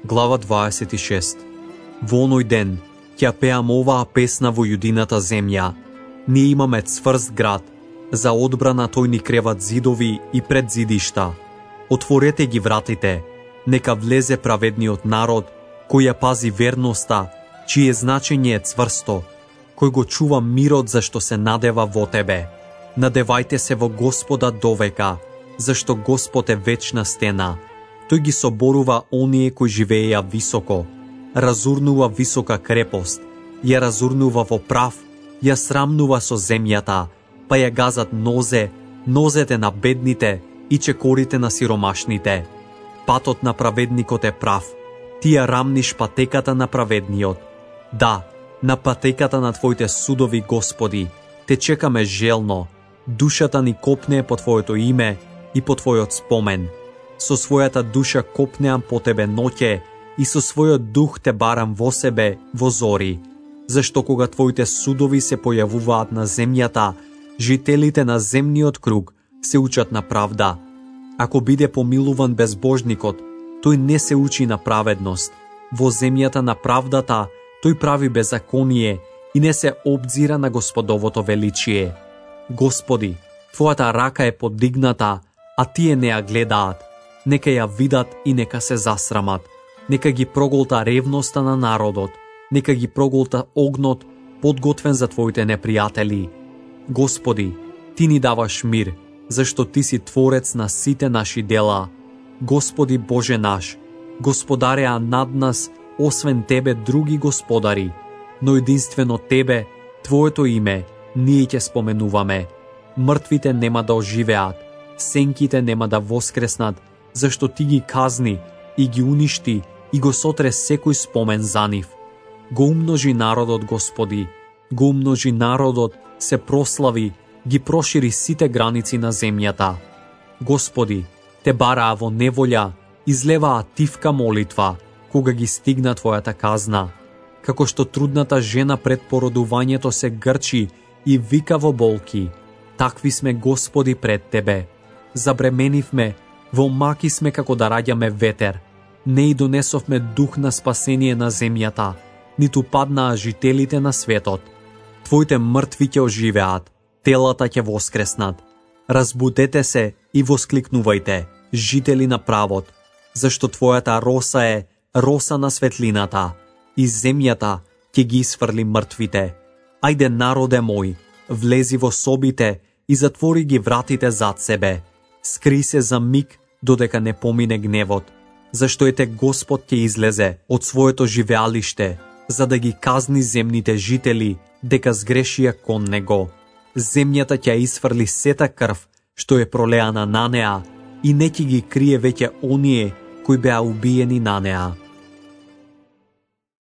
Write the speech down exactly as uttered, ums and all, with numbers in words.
Глава дваесет и шеста. Во оној ден ќе пеам оваа песна во јудината земја. Ние имаме цврст град, за одбрана тој ни креват зидови и предзидишта. Отворете ги вратите, нека влезе праведниот народ, кој ја пази верноста, чие значење е цврсто, кој го чува мирот зашто се надева во тебе. Надевајте се во Господа довека, зашто Господ е вечна стена. Тој ги соборува оние кои живееја високо, разурнува висока крепост, ја разурнува во прав, ја срамнува со земјата, па ја газат нозе, нозете на бедните и чекорите на сиромашните. Патот на праведникот е прав, ти ја рамниш патеката на праведниот. Да, на патеката на твоите судови, Господи, те чекаме желно. Душата ни копне по Твоето име и по Твојот спомен. Со својата душа копнеам по Тебе ноќе и со својот дух Те барам во себе во зори. Зашто кога Твоите судови се појавуваат на земјата, жителите на земниот круг се учат на правда. Ако биде помилуван безбожникот, тој не се учи на праведност. Во земјата на правдата тој прави беззаконие и не се обзира на Господовото величие. Господи, Твојата рака е подигната, а тие не ја гледаат. Нека ја видат и нека се засрамат. Нека ги проголта ревноста на народот. Нека ги проголта огнот, подготвен за Твоите непријатели. Господи, Ти ни даваш мир, зашто Ти си Творец на сите наши дела. Господи Боже наш, господареа над нас, освен Тебе други господари, но единствено Тебе, Твоето име, ние ќе споменуваме. Мртвите нема да оживеат, сенките нема да воскреснат, зашто Ти ги казни и ги уништи и го сотре секој спомен за нив. Го умножи народот, Господи, го умножи народот, се прослави, ги прошири сите граници на земјата. Господи, Те бараа во неволја, излеваа тивка молитва, кога ги стигна Твојата казна. Како што трудната жена пред породувањето се грчи и вика во болки, такви сме, Господи, пред Тебе. Забременивме, во маки сме како да раѓаме ветер. Не и донесовме дух на спасение на земјата, ниту паднаа жителите на светот. Твоите мртви ќе оживеат, телата ќе воскреснат. Разбудете се и воскликнувајте, жители на правот, зашто Твојата роса е роса на светлината, и земјата ќе ги isfrли мртвите. Ајде, народе мој, влези во собите и затвори ги вратите зад себе. Скри се за миг додека не помине гневот, зашто ете Господ ќе излезе од своето живеалиште, за да ги казни земните жители дека сгрешија кон него. Земјата ќе isfrли сета крв што е пролеана на неа и не ќе ги крие веќе оние кои беа убиени на неа.